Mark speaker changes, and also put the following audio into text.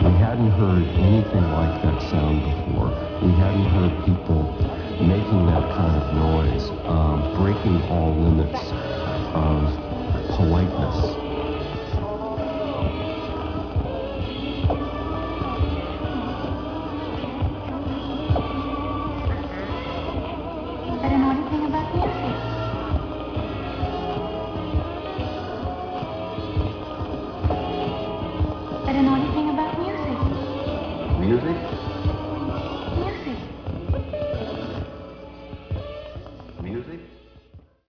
Speaker 1: We hadn't heard anything like that sound before. We hadn't heard people making that kind of noise, breaking all limits of politeness.